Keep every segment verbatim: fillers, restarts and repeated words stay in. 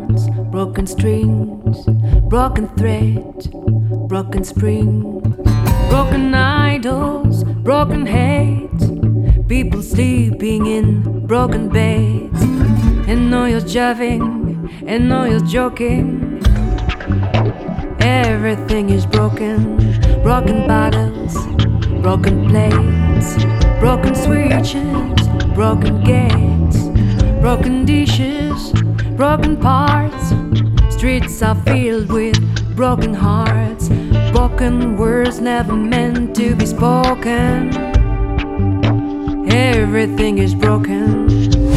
bones, broken strings, broken threads, broken springs, broken idols, broken heads, people sleeping in broken beds. And know you're jiving, and know you're joking. Everything is broken, broken bottles, broken plates, broken switches, broken gates, broken dishes, broken parts. Streets are filled with broken hearts, broken words never meant to be spoken. Everything is broken.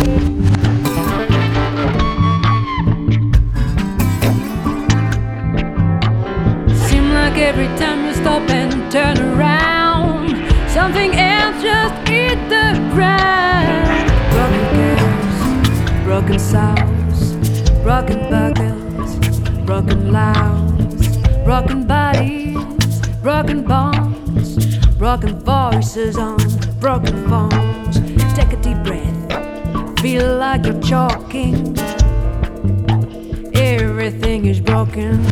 Seems like every time you stop and turn around, something else just hit the ground. Broken cares, broken sounds, broken buckles, broken louds, broken bodies, broken bones, broken voices on broken phones. Take a deep breath, feel like you're choking. Everything is broken.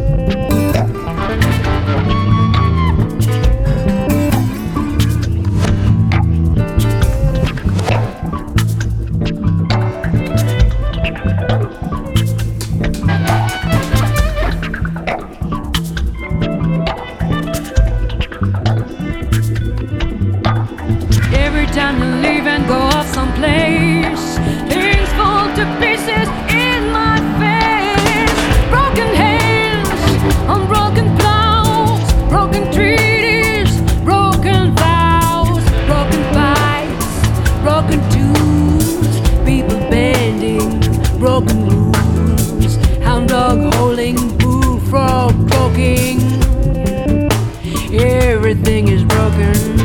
Every time you leave and go off someplace, things fall to pieces in my face. Broken hands on broken plows, broken treaties, broken vows, broken fights, broken tools, people bending, broken rules, hound dog holding, bullfrog croaking. Everything is broken.